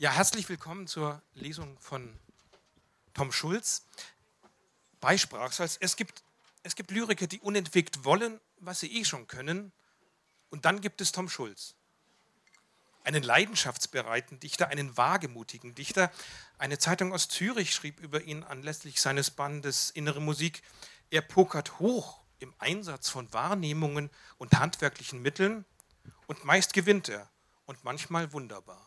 Ja, herzlich willkommen zur Lesung von Tom Schulz. Bei Sprachsalz. Es gibt Lyriker, die unentwegt wollen, was sie eh schon können. Und dann gibt es Tom Schulz. Einen leidenschaftsbereiten Dichter, einen wagemutigen Dichter. Eine Zeitung aus Zürich schrieb über ihn anlässlich seines Bandes Innere Musik: Er pokert hoch im Einsatz von Wahrnehmungen und handwerklichen Mitteln und meist gewinnt er und manchmal wunderbar.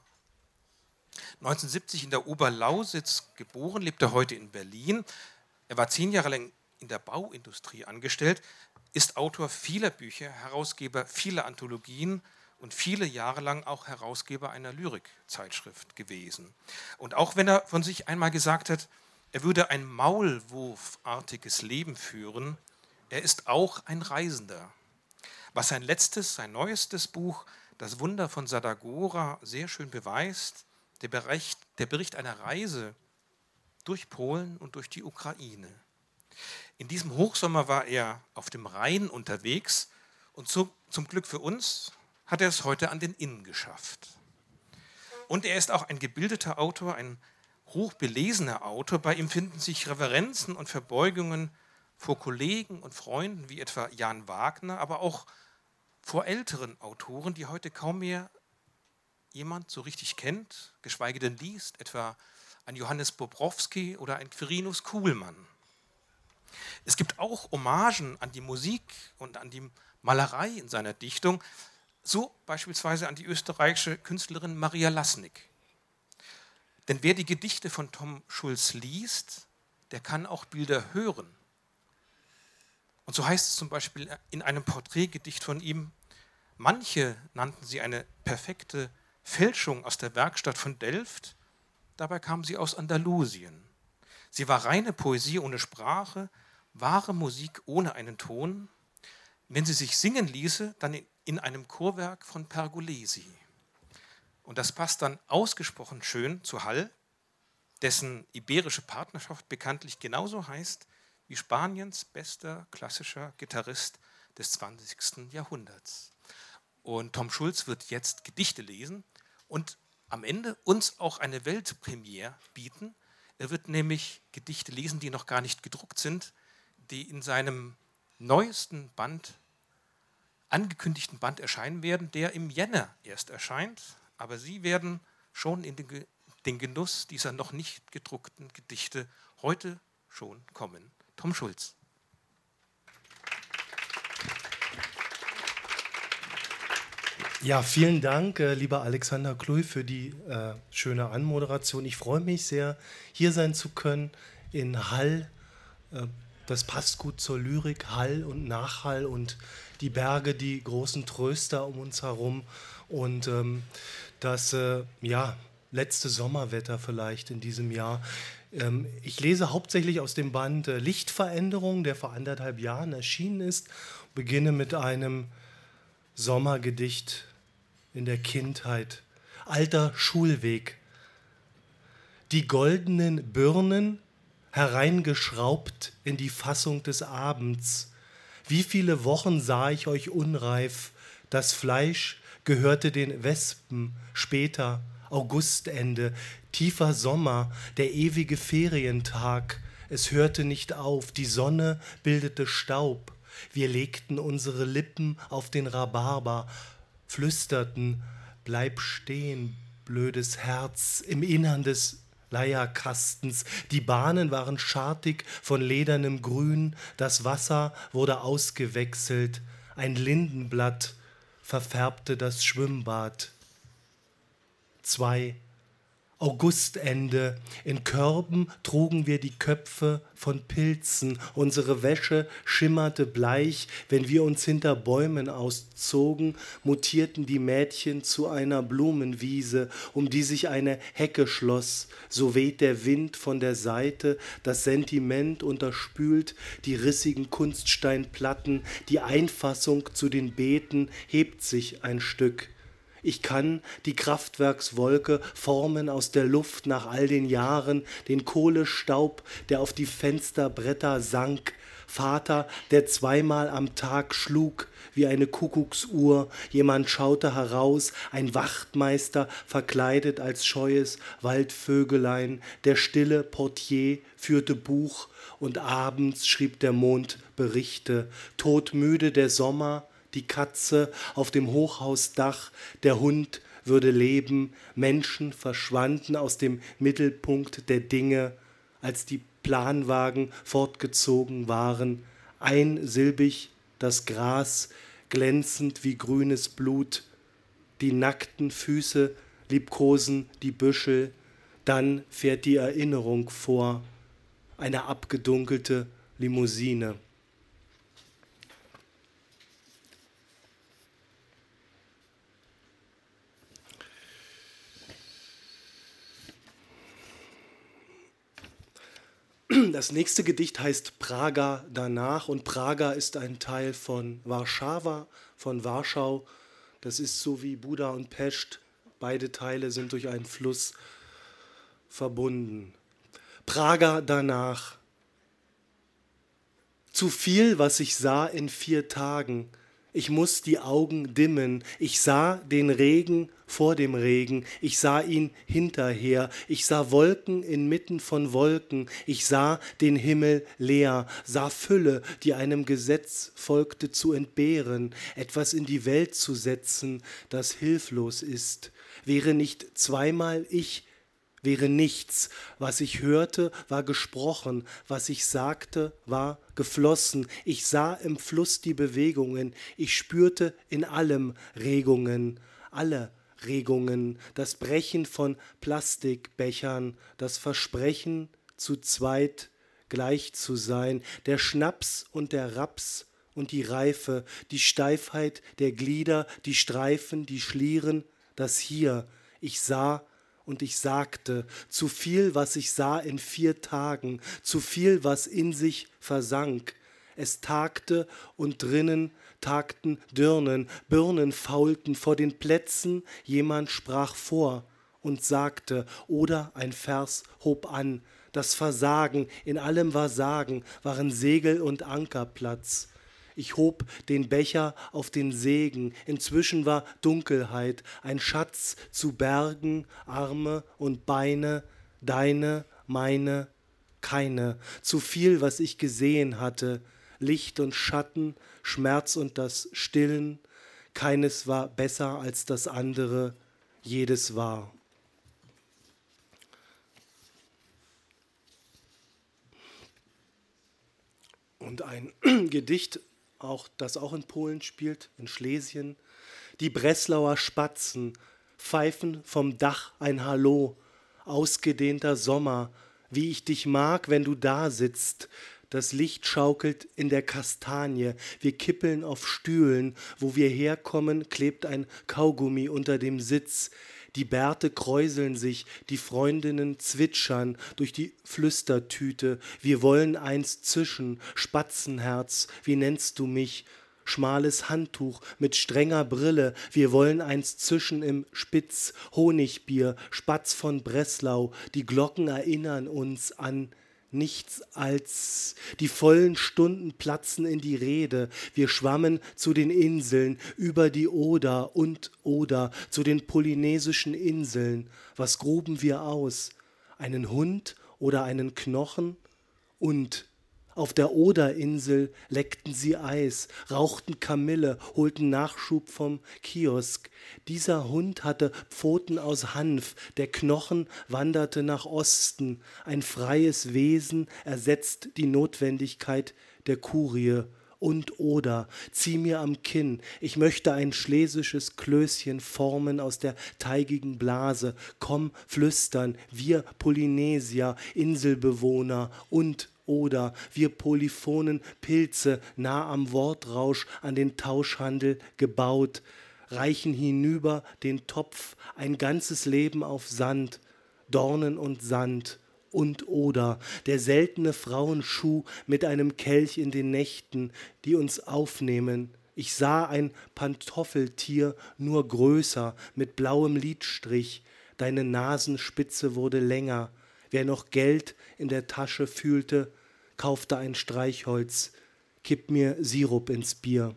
1970 in der Oberlausitz geboren, lebt er heute in Berlin. Er war 10 Jahre lang in der Bauindustrie angestellt, ist Autor vieler Bücher, Herausgeber vieler Anthologien und viele Jahre lang auch Herausgeber einer Lyrikzeitschrift gewesen. Und auch wenn er von sich einmal gesagt hat, er würde ein maulwurfartiges Leben führen, er ist auch ein Reisender. Was sein neuestes Buch, Das Wunder von Sadagora, sehr schön beweist: der Bericht einer Reise durch Polen und durch die Ukraine. In diesem Hochsommer war er auf dem Rhein unterwegs und zum Glück für uns hat er es heute an den Inn geschafft. Und er ist auch ein gebildeter Autor, ein hochbelesener Autor. Bei ihm finden sich Reverenzen und Verbeugungen vor Kollegen und Freunden wie etwa Jan Wagner, aber auch vor älteren Autoren, die heute kaum mehr jemand so richtig kennt, geschweige denn liest, etwa ein Johannes Bobrowski oder ein Quirinus Kuhlmann. Es gibt auch Hommagen an die Musik und an die Malerei in seiner Dichtung, so beispielsweise an die österreichische Künstlerin Maria Lasnik. Denn wer die Gedichte von Tom Schulz liest, der kann auch Bilder hören. Und so heißt es zum Beispiel in einem Porträtgedicht von ihm: Manche nannten sie eine perfekte Fälschung aus der Werkstatt von Delft, dabei kam sie aus Andalusien. Sie war reine Poesie ohne Sprache, wahre Musik ohne einen Ton. Wenn sie sich singen ließe, dann in einem Chorwerk von Pergolesi. Und das passt dann ausgesprochen schön zu Hall, dessen iberische Partnerschaft bekanntlich genauso heißt wie Spaniens bester klassischer Gitarrist des 20. Jahrhunderts. Und Tom Schulz wird jetzt Gedichte lesen und am Ende uns auch eine Weltpremiere bieten. Er wird nämlich Gedichte lesen, die noch gar nicht gedruckt sind, die in seinem neuesten Band, angekündigten Band erscheinen werden, der im Jänner erst erscheint. Aber Sie werden schon in den Genuss dieser noch nicht gedruckten Gedichte heute schon kommen. Tom Schulz. Ja, vielen Dank, lieber Alexander Kluy, für die schöne Anmoderation. Ich freue mich sehr, hier sein zu können in Hall. Das passt gut zur Lyrik, Hall und Nachhall und die Berge, die großen Tröster um uns herum und das letzte Sommerwetter vielleicht in diesem Jahr. Ich lese hauptsächlich aus dem Band Lichtveränderung, der vor 1,5 Jahren erschienen ist. Beginne mit einem Sommergedicht in der Kindheit. Alter Schulweg. Die goldenen Birnen hereingeschraubt in die Fassung des Abends. Wie viele Wochen sah ich euch unreif. Das Fleisch gehörte den Wespen. Später, Augustende, tiefer Sommer, der ewige Ferientag. Es hörte nicht auf, die Sonne bildete Staub. Wir legten unsere Lippen auf den Rhabarber, flüsterten: Bleib stehen, blödes Herz, im Innern des Leierkastens. Die Bahnen waren schartig von ledernem Grün, das Wasser wurde ausgewechselt, ein Lindenblatt verfärbte das Schwimmbad. 2. Augustende. In Körben trugen wir die Köpfe von Pilzen. Unsere Wäsche schimmerte bleich. Wenn wir uns hinter Bäumen auszogen, mutierten die Mädchen zu einer Blumenwiese, um die sich eine Hecke schloss. So weht der Wind von der Seite, das Sentiment unterspült die rissigen Kunststeinplatten. Die Einfassung zu den Beeten hebt sich ein Stück. Ich kann die Kraftwerkswolke formen aus der Luft nach all den Jahren, den Kohlestaub, der auf die Fensterbretter sank, Vater, der zweimal am Tag schlug wie eine Kuckucksuhr. Jemand schaute heraus, ein Wachtmeister verkleidet als scheues Waldvögelein. Der stille Portier führte Buch und abends schrieb der Mond Berichte. Todmüde der Sommer, die Katze auf dem Hochhausdach, der Hund würde leben. Menschen verschwanden aus dem Mittelpunkt der Dinge, als die Planwagen fortgezogen waren. Einsilbig das Gras, glänzend wie grünes Blut. Die nackten Füße liebkosen die Büschel. Dann fährt die Erinnerung vor, eine abgedunkelte Limousine. Das nächste Gedicht heißt Praga danach und Praga ist ein Teil von Warschau. Das ist so wie Buda und Pest. Beide Teile sind durch einen Fluss verbunden. Praga danach. Zu viel, was ich sah in 4 Tagen. Ich muss die Augen dimmen. Ich sah den Regen vor dem Regen. Ich sah ihn hinterher. Ich sah Wolken inmitten von Wolken. Ich sah den Himmel leer, sah Fülle, die einem Gesetz folgte zu entbehren, etwas in die Welt zu setzen, das hilflos ist. Wäre nicht zweimal ich, wäre nichts. Was ich hörte, war gesprochen. Was ich sagte, war geflossen. Ich sah im Fluss die Bewegungen. Ich spürte in allem Regungen. Alle Regungen. Das Brechen von Plastikbechern. Das Versprechen, zu zweit gleich zu sein. Der Schnaps und der Raps und die Reife. Die Steifheit der Glieder, die Streifen, die Schlieren. Das Hier. Ich sah und ich sagte, zu viel, was ich sah in 4 Tagen, zu viel, was in sich versank. Es tagte und drinnen tagten Dirnen, Birnen faulten vor den Plätzen, jemand sprach vor und sagte, oder ein Vers hob an, das Versagen, in allem war Sagen, waren Segel und Ankerplatz. Ich hob den Becher auf den Segen, inzwischen war Dunkelheit, ein Schatz zu bergen, Arme und Beine, deine, meine, keine. Zu viel, was ich gesehen hatte, Licht und Schatten, Schmerz und das Stillen, keines war besser als das andere, jedes war. Und ein Gedicht, das auch in Polen spielt, in Schlesien. Die Breslauer Spatzen pfeifen vom Dach ein Hallo, ausgedehnter Sommer, wie ich dich mag, wenn du da sitzt. Das Licht schaukelt in der Kastanie, wir kippeln auf Stühlen, wo wir herkommen, klebt ein Kaugummi unter dem Sitz. Die Bärte kräuseln sich, die Freundinnen zwitschern durch die Flüstertüte. Wir wollen eins zischen, Spatzenherz, wie nennst du mich? Schmales Handtuch mit strenger Brille, wir wollen eins zischen im Spitz, Honigbier, Spatz von Breslau, die Glocken erinnern uns an nichts als die vollen Stunden platzen in die Rede. Wir schwammen zu den Inseln, über die Oder und Oder, zu den polynesischen Inseln. Was gruben wir aus? Einen Hund oder einen Knochen? Und auf der Oderinsel leckten sie Eis, rauchten Kamille, holten Nachschub vom Kiosk. Dieser Hund hatte Pfoten aus Hanf, der Knochen wanderte nach Osten. Ein freies Wesen ersetzt die Notwendigkeit der Kurie. Und oder, zieh mir am Kinn, ich möchte ein schlesisches Klößchen formen aus der teigigen Blase. Komm, flüstern, wir Polynesier, Inselbewohner und oder wir polyphonen Pilze, nah am Wortrausch, an den Tauschhandel gebaut, reichen hinüber den Topf, ein ganzes Leben auf Sand, Dornen und Sand. Und oder der seltene Frauenschuh mit einem Kelch in den Nächten, die uns aufnehmen. Ich sah ein Pantoffeltier, nur größer, mit blauem Lidstrich. Deine Nasenspitze wurde länger. Wer noch Geld in der Tasche fühlte, kaufte ein Streichholz. kipp mir Sirup ins Bier.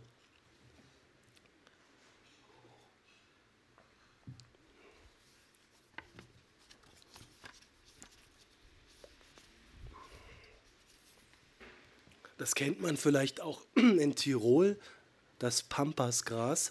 Das kennt man vielleicht auch in Tirol, das Pampasgras.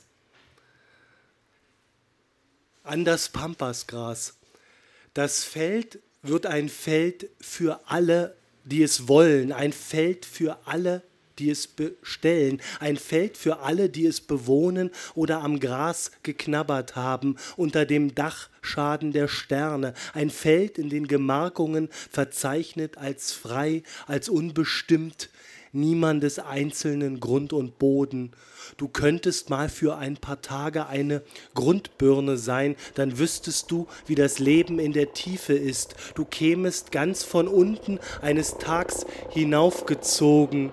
An das Pampasgras. Das Feld wird ein Feld für alle, die es wollen, ein Feld für alle, die es bestellen, ein Feld für alle, die es bewohnen oder am Gras geknabbert haben, unter dem Dachschaden der Sterne, ein Feld in den Gemarkungen verzeichnet als frei, als unbestimmt, niemandes einzelnen Grund und Boden. Du könntest mal für ein paar Tage eine Grundbirne sein, dann wüsstest du, wie das Leben in der Tiefe ist. Du kämest ganz von unten eines Tags hinaufgezogen.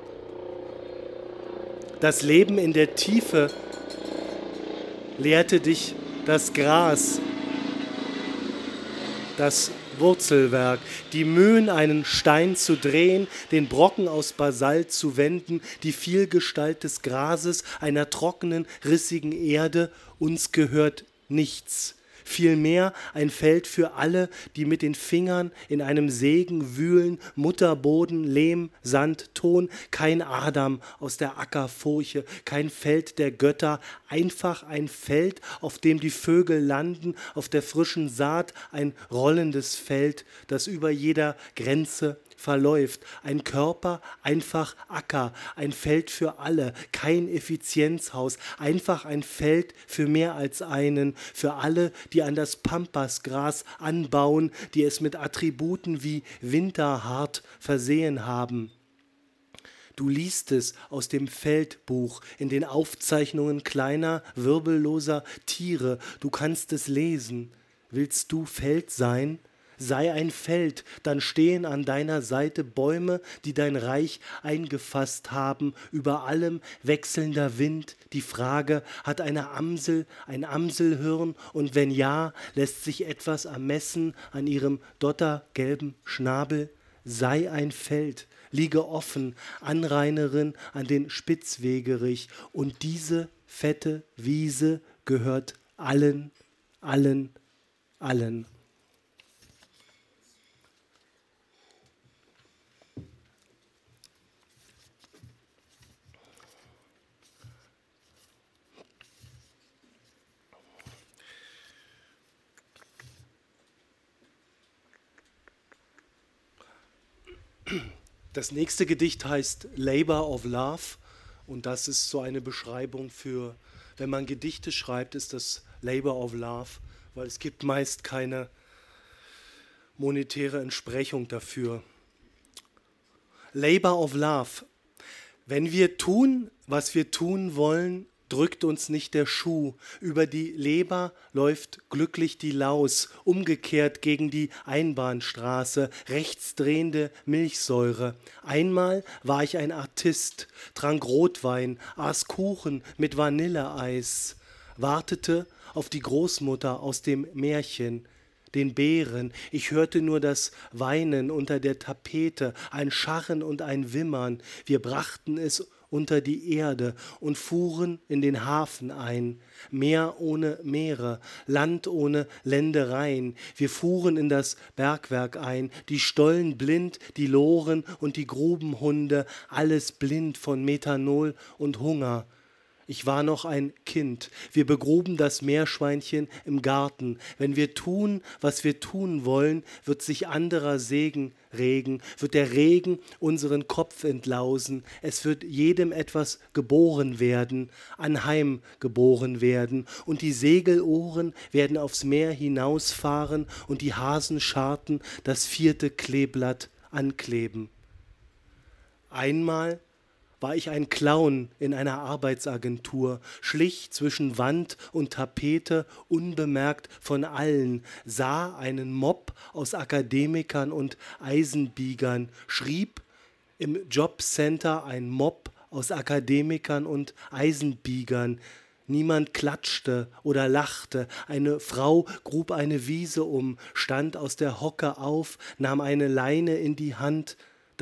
Das Leben in der Tiefe lehrte dich das Gras, das Wurzelwerk, die Mühen, einen Stein zu drehen, den Brocken aus Basalt zu wenden, die Vielgestalt des Grases, einer trockenen, rissigen Erde, uns gehört nichts. Vielmehr ein Feld für alle, die mit den Fingern in einem Segen wühlen, Mutterboden, Lehm, Sand, Ton, kein Adam aus der Ackerfurche, kein Feld der Götter, einfach ein Feld, auf dem die Vögel landen, auf der frischen Saat, ein rollendes Feld, das über jeder Grenze verläuft. Ein Körper, einfach Acker, ein Feld für alle, kein Effizienzhaus, einfach ein Feld für mehr als einen, für alle, die an das Pampasgras anbauen, die es mit Attributen wie winterhart versehen haben. Du liest es aus dem Feldbuch, in den Aufzeichnungen kleiner, wirbelloser Tiere. Du kannst es lesen. Willst du Feld sein? Sei ein Feld, dann stehen an deiner Seite Bäume, die dein Reich eingefasst haben, über allem wechselnder Wind. Die Frage, hat eine Amsel ein Amselhirn und wenn ja, lässt sich etwas ermessen an ihrem dottergelben Schnabel? Sei ein Feld, liege offen, Anrainerin an den Spitzwegerich und diese fette Wiese gehört allen, allen, allen. Das nächste Gedicht heißt Labor of Love und das ist so eine Beschreibung für, wenn man Gedichte schreibt, ist das Labor of Love, weil es gibt meist keine monetäre Entsprechung dafür. Labor of Love. Wenn wir tun, was wir tun wollen, drückt uns nicht der Schuh. Über die Leber läuft glücklich die Laus, umgekehrt gegen die Einbahnstraße, rechtsdrehende Milchsäure. Einmal war ich ein Artist, trank Rotwein, aß Kuchen mit Vanilleeis, wartete auf die Großmutter aus dem Märchen, den Bären. Ich hörte nur das Weinen unter der Tapete, ein Scharren und ein Wimmern. Wir brachten es unter die Erde und fuhren in den Hafen ein. Meer ohne Meere, Land ohne Ländereien. Wir fuhren in das Bergwerk ein, die Stollen blind, die Loren und die Grubenhunde, alles blind von Methanol und Hunger. Ich war noch ein Kind. Wir begruben das Meerschweinchen im Garten. Wenn wir tun, was wir tun wollen, wird sich anderer Segen regen, wird der Regen unseren Kopf entlausen. Es wird jedem etwas geboren werden, anheim geboren werden. Und die Segelohren werden aufs Meer hinausfahren und die Hasenscharten das 4. Kleeblatt ankleben. Einmal war ich ein Clown in einer Arbeitsagentur, schlich zwischen Wand und Tapete, unbemerkt von allen, sah einen Mob aus Akademikern und Eisenbiegern, schrieb im Jobcenter ein Mob aus Akademikern und Eisenbiegern. Niemand klatschte oder lachte. Eine Frau grub eine Wiese um, stand aus der Hocke auf, nahm eine Leine in die Hand.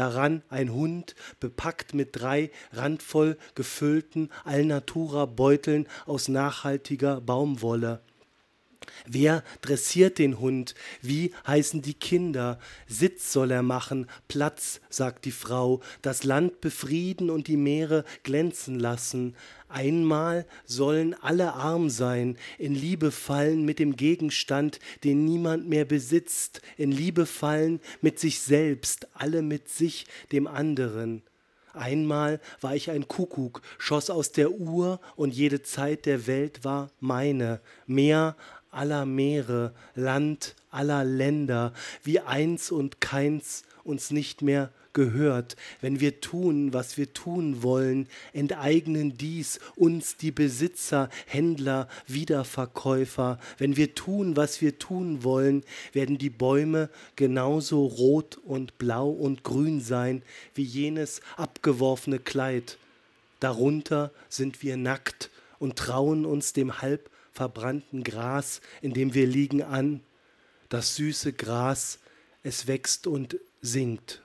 daran ein Hund, bepackt mit 3 randvoll gefüllten Alnatura-Beuteln aus nachhaltiger Baumwolle. Wer dressiert den Hund? Wie heißen die Kinder? Sitz soll er machen, Platz, sagt die Frau, das Land befrieden und die Meere glänzen lassen. Einmal sollen alle arm sein, in Liebe fallen mit dem Gegenstand, den niemand mehr besitzt, in Liebe fallen mit sich selbst, alle mit sich, dem anderen. Einmal war ich ein Kuckuck, schoss aus der Uhr und jede Zeit der Welt war meine. Meer aller Meere, Land aller Länder, wie eins und keins uns nicht mehr gehört. Wenn wir tun, was wir tun wollen, enteignen dies uns die Besitzer, Händler, Wiederverkäufer. Wenn wir tun, was wir tun wollen, werden die Bäume genauso rot und blau und grün sein wie jenes abgeworfene Kleid. Darunter sind wir nackt und trauen uns dem halb verbrannten Gras, in dem wir liegen, an. Das süße Gras, es wächst und singt.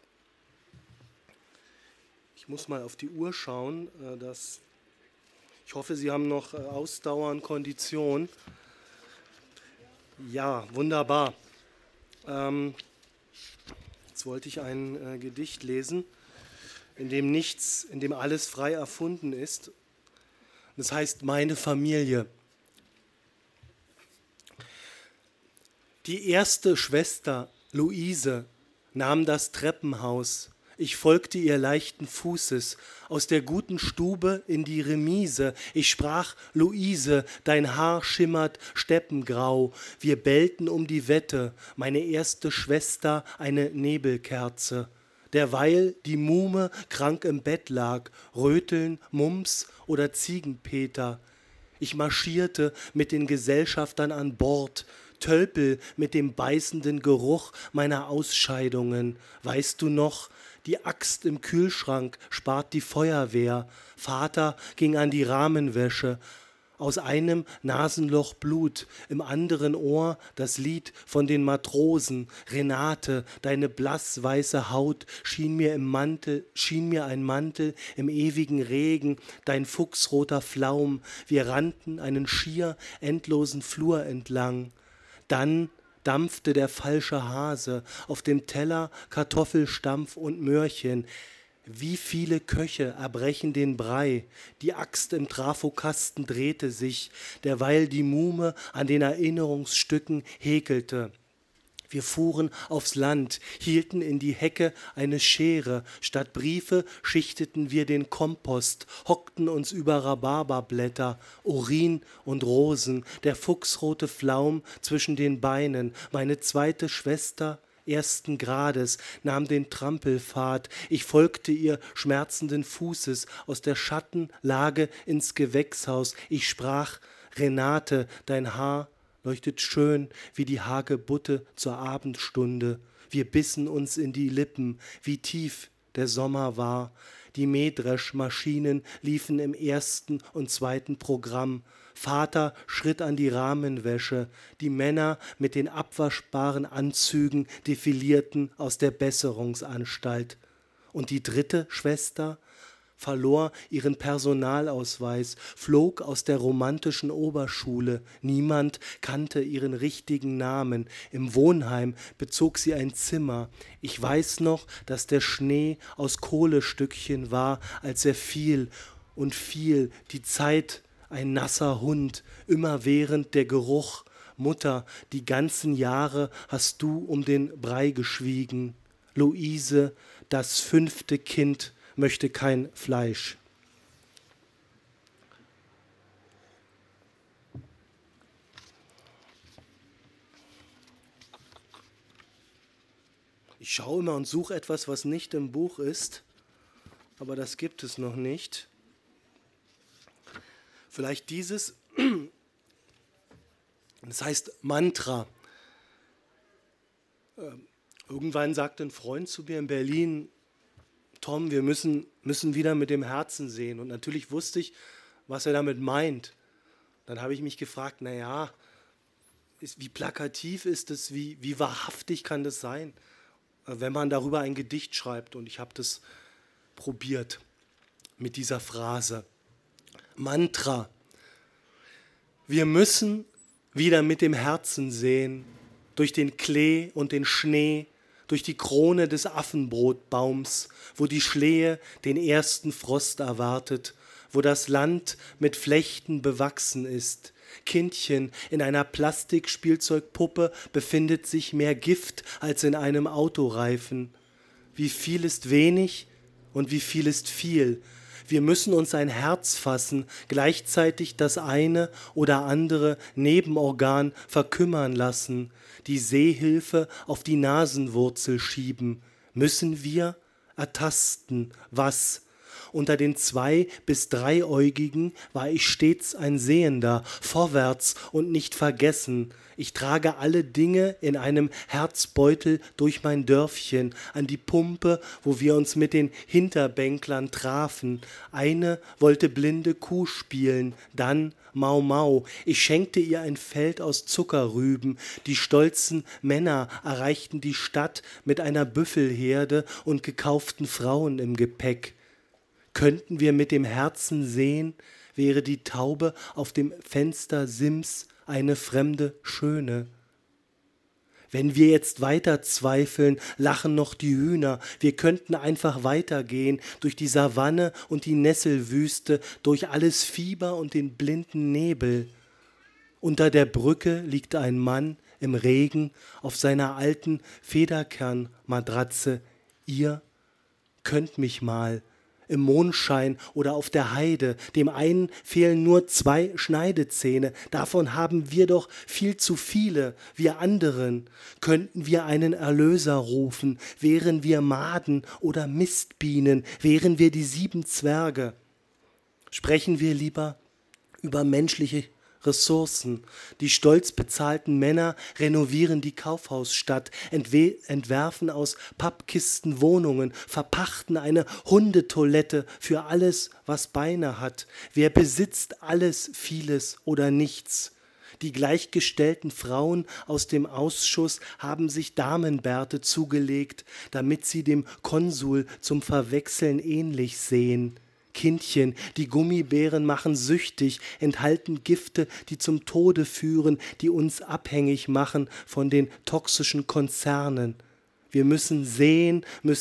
Ich muss mal auf die Uhr schauen. Ich hoffe, Sie haben noch Ausdauer und Kondition. Ja, wunderbar. Jetzt wollte ich ein Gedicht lesen, in dem alles frei erfunden ist. Das heißt Meine Familie. Die erste Schwester, Luise, nahm das Treppenhaus. Ich folgte ihr leichten Fußes aus der guten Stube in die Remise. Ich sprach, Luise, dein Haar schimmert steppengrau. Wir bellten um die Wette, meine erste Schwester eine Nebelkerze. Derweil die Muhme krank im Bett lag, Röteln, Mumps oder Ziegenpeter. Ich marschierte mit den Gesellschaftern an Bord, Tölpel mit dem beißenden Geruch meiner Ausscheidungen. Weißt du noch, die Axt im Kühlschrank spart die Feuerwehr. Vater ging an die Rahmenwäsche. Aus einem Nasenloch Blut, im anderen Ohr das Lied von den Matrosen. Renate, deine blassweiße Haut schien mir ein Mantel im ewigen Regen, dein fuchsroter Flaum. Wir rannten einen schier endlosen Flur entlang. Dann dampfte der falsche Hase, auf dem Teller Kartoffelstampf und Möhrchen. Wie viele Köche erbrechen den Brei, die Axt im Trafokasten drehte sich, derweil die Muhme an den Erinnerungsstücken häkelte. Wir fuhren aufs Land, hielten in die Hecke eine Schere, statt Briefe schichteten wir den Kompost, hockten uns über Rhabarberblätter, Urin und Rosen, der fuchsrote Flaum zwischen den Beinen, meine zweite Schwester ersten Grades, nahm den Trampelpfad, ich folgte ihr schmerzenden Fußes aus der Schattenlage ins Gewächshaus, ich sprach, Renate, dein Haar leuchtet schön wie die Hagebutte zur Abendstunde. Wir bissen uns in die Lippen, wie tief der Sommer war. Die Mähdreschmaschinen liefen im ersten und zweiten Programm. Vater schritt an die Rahmenwäsche. Die Männer mit den abwaschbaren Anzügen defilierten aus der Besserungsanstalt. Und die dritte Schwester verlor ihren Personalausweis, flog aus der romantischen Oberschule. Niemand kannte ihren richtigen Namen. Im Wohnheim bezog sie ein Zimmer. Ich weiß noch, dass der Schnee aus Kohlestückchen war, als er fiel und fiel. Die Zeit, ein nasser Hund, immerwährend der Geruch. Mutter, die ganzen Jahre hast du um den Brei geschwiegen. Luise, das 5. Kind, möchte kein Fleisch. Ich schaue immer und suche etwas, was nicht im Buch ist, aber das gibt es noch nicht. Vielleicht dieses, das heißt Mantra. Irgendwann sagte ein Freund zu mir in Berlin, Tom, wir müssen wieder mit dem Herzen sehen. Und natürlich wusste ich, was er damit meint. Dann habe ich mich gefragt, wie plakativ ist es, wie wahrhaftig kann das sein? wenn man darüber ein Gedicht schreibt. Und ich habe das probiert mit dieser Phrase. Mantra. Wir müssen wieder mit dem Herzen sehen, durch den Klee und den Schnee, durch die Krone des Affenbrotbaums, wo die Schlehe den ersten Frost erwartet, wo das Land mit Flechten bewachsen ist. Kindchen, in einer Plastikspielzeugpuppe befindet sich mehr Gift als in einem Autoreifen. Wie viel ist wenig und wie viel ist viel? Wir müssen uns ein Herz fassen, gleichzeitig das eine oder andere Nebenorgan verkümmern lassen, die Sehhilfe auf die Nasenwurzel schieben. Müssen wir ertasten, was? Unter den 2- bis 3-Äugigen war ich stets ein Sehender, vorwärts und nicht vergessen. Ich trage alle Dinge in einem Herzbeutel durch mein Dörfchen, an die Pumpe, wo wir uns mit den Hinterbänklern trafen. Eine wollte blinde Kuh spielen, dann Mau Mau. Ich schenkte ihr ein Feld aus Zuckerrüben. Die stolzen Männer erreichten die Stadt mit einer Büffelherde und gekauften Frauen im Gepäck. Könnten wir mit dem Herzen sehen, wäre die Taube auf dem Fenstersims eine fremde Schöne. Wenn wir jetzt weiter zweifeln, lachen noch die Hühner. Wir könnten einfach weitergehen durch die Savanne und die Nesselwüste, durch alles Fieber und den blinden Nebel. Unter der Brücke liegt ein Mann im Regen auf seiner alten Federkernmatratze. Ihr könnt mich mal. Im Mondschein oder auf der Heide, dem einen fehlen nur 2 Schneidezähne, davon haben wir doch viel zu viele, wir anderen. Könnten wir einen Erlöser rufen, wären wir Maden oder Mistbienen, wären wir die 7 Zwerge. Sprechen wir lieber über menschliche Ressourcen. Die stolz bezahlten Männer renovieren die Kaufhausstadt, entwerfen aus Pappkisten Wohnungen, verpachten eine Hundetoilette für alles, was Beine hat. Wer besitzt alles, vieles oder nichts? Die gleichgestellten Frauen aus dem Ausschuss haben sich Damenbärte zugelegt, damit sie dem Konsul zum Verwechseln ähnlich sehen. Kindchen, die Gummibären machen süchtig, enthalten Gifte, die zum Tode führen, die uns abhängig machen von den toxischen Konzernen. Wir müssen sehen,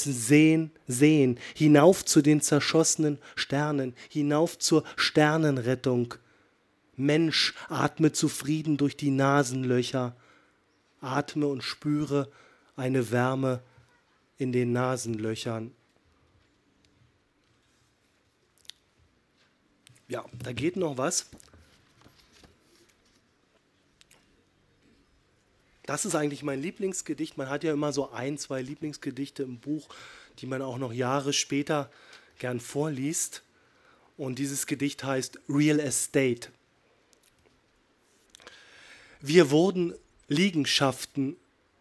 sehen, hinauf zu den zerschossenen Sternen, hinauf zur Sternenrettung. Mensch, atme zufrieden durch die Nasenlöcher, atme und spüre eine Wärme in den Nasenlöchern. Ja, da geht noch was. Das ist eigentlich mein Lieblingsgedicht. Man hat ja immer so 1, 2 Lieblingsgedichte im Buch, die man auch noch Jahre später gern vorliest. Und dieses Gedicht heißt Real Estate. Wir wurden Liegenschaften.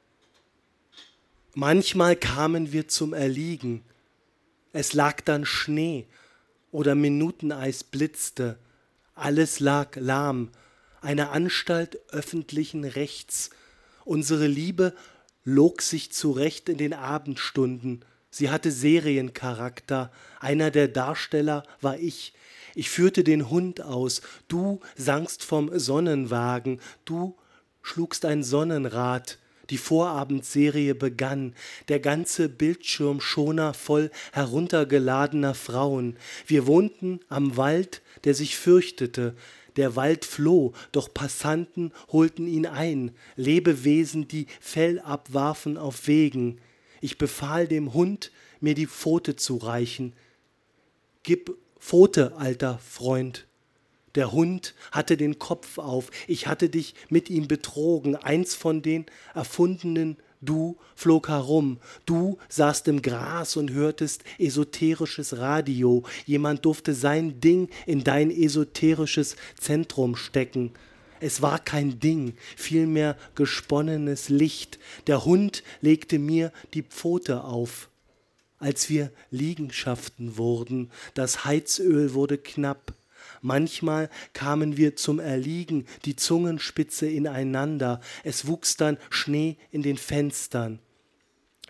Manchmal kamen wir zum Erliegen. Es lag dann Schnee oder Minuteneis blitzte. Alles lag lahm. Eine Anstalt öffentlichen Rechts. Unsere Liebe log sich zurecht in den Abendstunden. Sie hatte Seriencharakter. Einer der Darsteller war ich. Ich führte den Hund aus. Du sangst vom Sonnenwagen. Du schlugst ein Sonnenrad. Die Vorabendserie begann, der ganze Bildschirmschoner voll heruntergeladener Frauen. Wir wohnten am Wald, der sich fürchtete. Der Wald floh, doch Passanten holten ihn ein, Lebewesen, die Fell abwarfen auf Wegen. Ich befahl dem Hund, mir die Pfote zu reichen. Gib Pfote, alter Freund. Der Hund hatte den Kopf auf, ich hatte dich mit ihm betrogen, eins von den erfundenen Du flog herum, du saßt im Gras und hörtest esoterisches Radio, jemand durfte sein Ding in dein esoterisches Zentrum stecken. Es war kein Ding, vielmehr gesponnenes Licht, der Hund legte mir die Pfote auf. Als wir Liegenschaften wurden, das Heizöl wurde knapp. Manchmal kamen wir zum Erliegen, die Zungenspitze ineinander. Es wuchs dann Schnee in den Fenstern.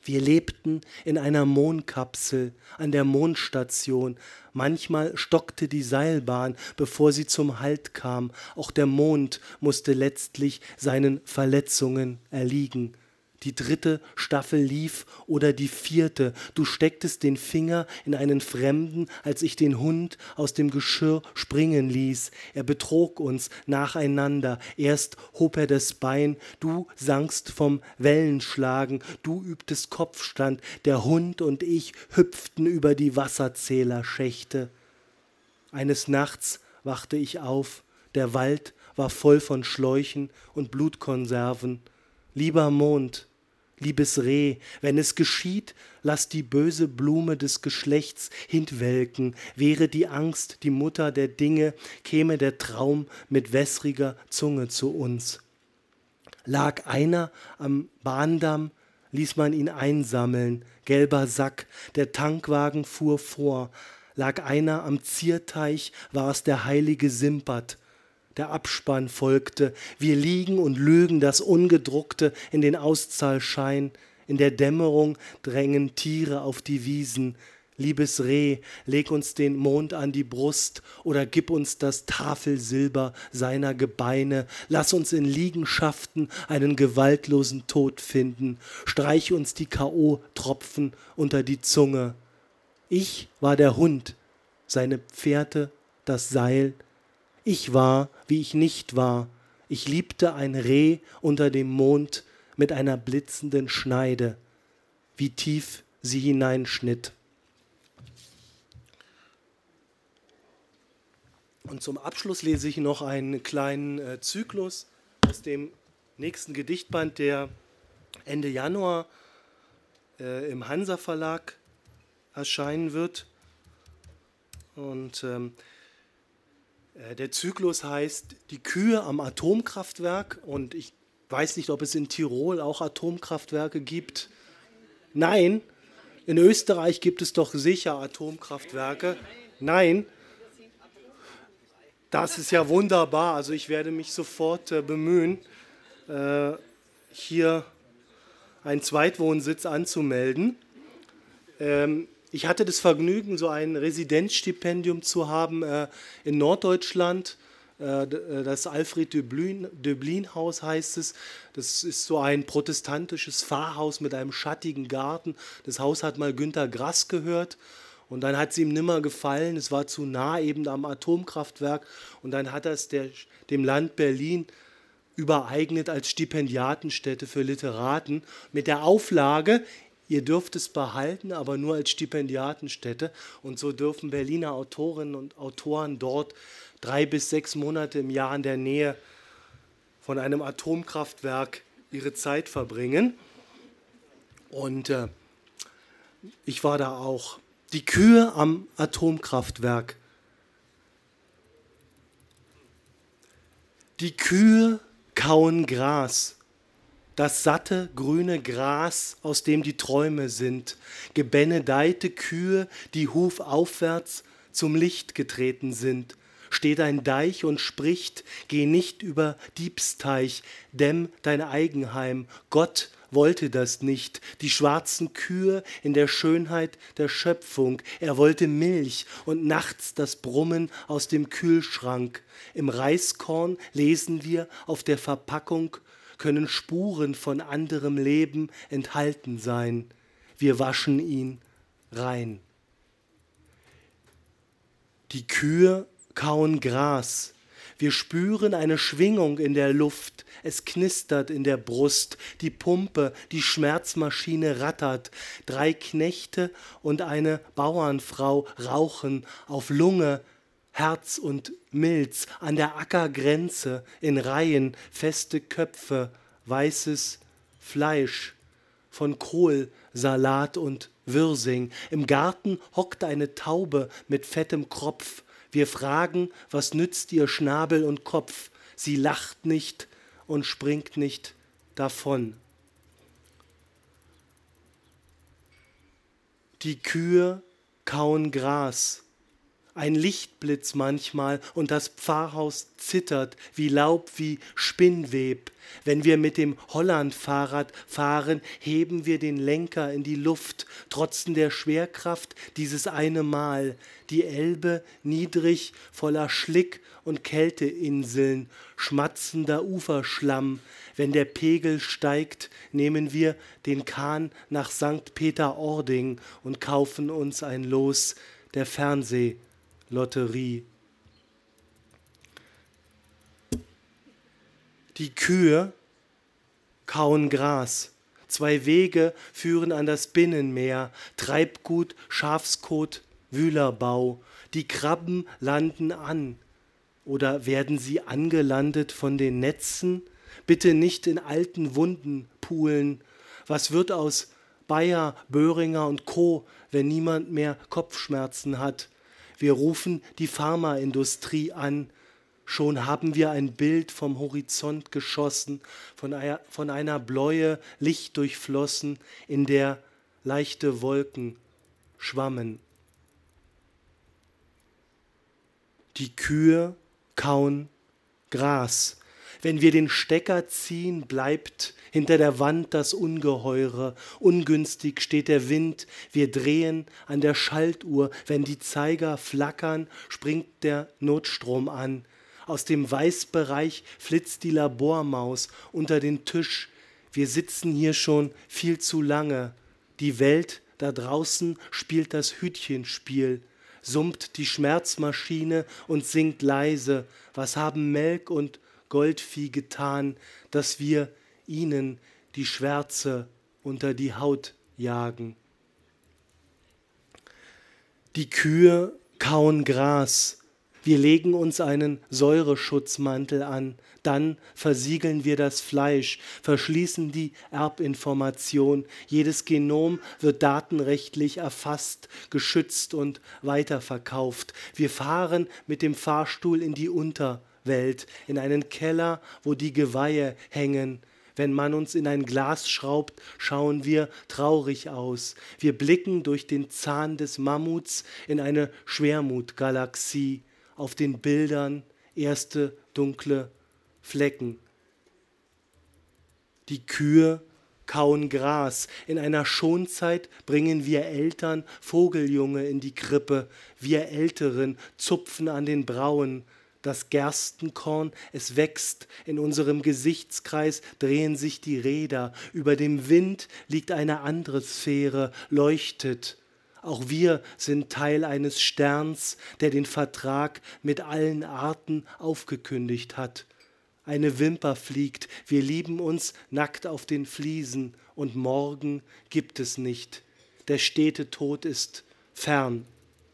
Wir lebten in einer Mondkapsel an der Mondstation. Manchmal stockte die Seilbahn, bevor sie zum Halt kam. Auch der Mond musste letztlich seinen Verletzungen erliegen. Die 3. Staffel lief oder die 4. Du stecktest den Finger in einen Fremden, als ich den Hund aus dem Geschirr springen ließ. Er betrog uns nacheinander. Erst hob er das Bein, du sangst vom Wellenschlagen, du übtest Kopfstand. Der Hund und ich hüpften über die Wasserzählerschächte. Eines Nachts wachte ich auf. Der Wald war voll von Schläuchen und Blutkonserven. Lieber Mond, liebes Reh, wenn es geschieht, lass die böse Blume des Geschlechts hinwelken. Wäre die Angst die Mutter der Dinge, käme der Traum mit wässriger Zunge zu uns. Lag einer am Bahndamm, ließ man ihn einsammeln, gelber Sack, der Tankwagen fuhr vor. Lag einer am Zierteich, war es der heilige Simpert. Der Abspann folgte. Wir liegen und lügen das Ungedruckte in den Auszahlschein. In der Dämmerung drängen Tiere auf die Wiesen. Liebes Reh, leg uns den Mond an die Brust oder gib uns das Tafelsilber seiner Gebeine. Lass uns in Liegenschaften einen gewaltlosen Tod finden. Streich uns die K.O.-Tropfen unter die Zunge. Ich war der Hund, seine Pferde, das Seil. Ich war, wie ich nicht war. Ich liebte ein Reh unter dem Mond mit einer blitzenden Schneide, wie tief sie hineinschnitt. Und zum Abschluss lese ich noch einen kleinen Zyklus aus dem nächsten Gedichtband, der Ende Januar im Hansa Verlag erscheinen wird. Und der Zyklus heißt Die Kühe am Atomkraftwerk, und ich weiß nicht, ob es in Tirol auch Atomkraftwerke gibt. Nein, in Österreich gibt es doch sicher Atomkraftwerke. Nein, das ist ja wunderbar, also ich werde mich sofort bemühen, hier einen Zweitwohnsitz anzumelden. Ich hatte das Vergnügen, so ein Residenzstipendium zu haben in Norddeutschland. Das Alfred-Döblin-Haus heißt es. Das ist so ein protestantisches Pfarrhaus mit einem schattigen Garten. Das Haus hat mal Günter Grass gehört. Und dann hat es ihm nimmer gefallen. Es war zu nah eben am Atomkraftwerk. Und dann hat er es dem Land Berlin übereignet als Stipendiatenstätte für Literaten mit der Auflage, ihr dürft es behalten, aber nur als Stipendiatenstätte. Und so dürfen Berliner Autorinnen und Autoren dort 3 bis 6 Monate im Jahr in der Nähe von einem Atomkraftwerk ihre Zeit verbringen. Und ich war da auch. Die Kühe am Atomkraftwerk. Die Kühe kauen Gras. Das satte, grüne Gras, aus dem die Träume sind. Gebenedeite Kühe, die hufaufwärts zum Licht getreten sind. Steht ein Deich und spricht, geh nicht über Diebsteich, dämm dein Eigenheim. Gott wollte das nicht, die schwarzen Kühe in der Schönheit der Schöpfung. Er wollte Milch und nachts das Brummen aus dem Kühlschrank. Im Reiskorn lesen wir auf der Verpackung, können Spuren von anderem Leben enthalten sein. Wir waschen ihn rein. Die Kühe kauen Gras. Wir spüren eine Schwingung in der Luft. Es knistert in der Brust. Die Pumpe, die Schmerzmaschine rattert. 3 Knechte und eine Bauernfrau rauchen auf Lunge, Herz und Milz, an der Ackergrenze, in Reihen, feste Köpfe, weißes Fleisch, von Kohl, Salat und Wirsing. Im Garten hockt eine Taube mit fettem Kropf. Wir fragen, was nützt ihr Schnabel und Kopf? Sie lacht nicht und springt nicht davon. Die Kühe kauen Gras. ein Lichtblitz manchmal und das Pfarrhaus zittert wie Laub, wie Spinnweb. Wenn wir mit dem Hollandfahrrad fahren, heben wir den Lenker in die Luft, trotzen der Schwerkraft dieses eine Mal. Die Elbe niedrig, voller Schlick- und Kälteinseln, schmatzender Uferschlamm. Wenn der Pegel steigt, nehmen wir den Kahn nach St. Peter-Ording und kaufen uns ein Los der Fernsehlotterie. Die Kühe kauen Gras. 2 Wege führen an das Binnenmeer, Treibgut, Schafskot, Wühlerbau. Die Krabben landen an. Oder werden sie angelandet von den Netzen? Bitte nicht in alten Wunden poolen. Was wird aus Bayer, Böhringer und Co., wenn niemand mehr Kopfschmerzen hat? Wir rufen die Pharmaindustrie an. Schon haben wir ein Bild vom Horizont geschossen, von einer Bläue Licht durchflossen, in der leichte Wolken schwammen. Die Kühe kauen Gras. Wenn wir den Stecker ziehen, bleibt hinter der Wand das Ungeheure. Ungünstig steht der Wind, wir drehen an der Schaltuhr. Wenn die Zeiger flackern, springt der Notstrom an. Aus dem Weißbereich flitzt die Labormaus unter den Tisch. Wir sitzen hier schon viel zu lange. Die Welt da draußen spielt das Hütchenspiel. Summt die Schmerzmaschine und singt leise. Was haben Melk und Goldvieh getan, dass wir ihnen die Schwärze unter die Haut jagen? Die Kühe kauen Gras. Wir legen uns einen Säureschutzmantel an, dann versiegeln wir das Fleisch, verschließen die Erbinformation. Jedes Genom wird datenrechtlich erfasst, geschützt und weiterverkauft. Wir fahren mit dem Fahrstuhl in die Unterwelt, in einen Keller, wo die Geweihe hängen. Wenn man uns in ein Glas schraubt, schauen wir traurig aus. Wir blicken durch den Zahn des Mammuts in eine Schwermutgalaxie. Auf den Bildern erste dunkle Flecken. Die Kühe kauen Gras. In einer Schonzeit bringen wir Eltern Vogeljunge in die Krippe. Wir Älteren zupfen an den Brauen. Das Gerstenkorn, es wächst. In unserem Gesichtskreis drehen sich die Räder. Über dem Wind liegt eine andere Sphäre, leuchtet. Auch wir sind Teil eines Sterns, der den Vertrag mit allen Arten aufgekündigt hat. Eine Wimper fliegt, wir lieben uns nackt auf den Fliesen und morgen gibt es nicht. Der stete Tod ist fern.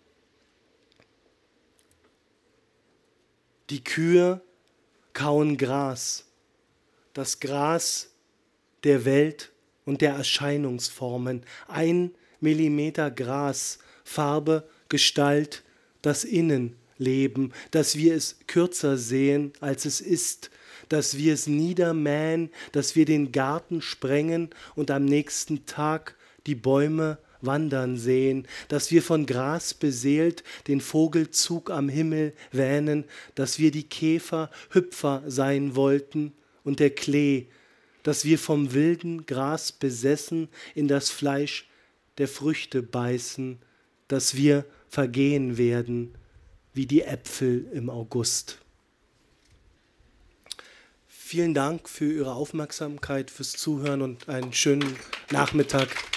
Die Kühe kauen Gras, das Gras der Welt und der Erscheinungsformen. 1 Millimeter Gras, Farbe, Gestalt, das Innenleben, dass wir es kürzer sehen, als es ist, dass wir es niedermähen, dass wir den Garten sprengen und am nächsten Tag die Bäume wandern sehen, dass wir von Gras beseelt den Vogelzug am Himmel wähnen, dass wir die Käfer Hüpfer sein wollten und der Klee, dass wir vom wilden Gras besessen in das Fleisch der Früchte beißen, dass wir vergehen werden wie die Äpfel im August. Vielen Dank für Ihre Aufmerksamkeit, fürs Zuhören und einen schönen Nachmittag.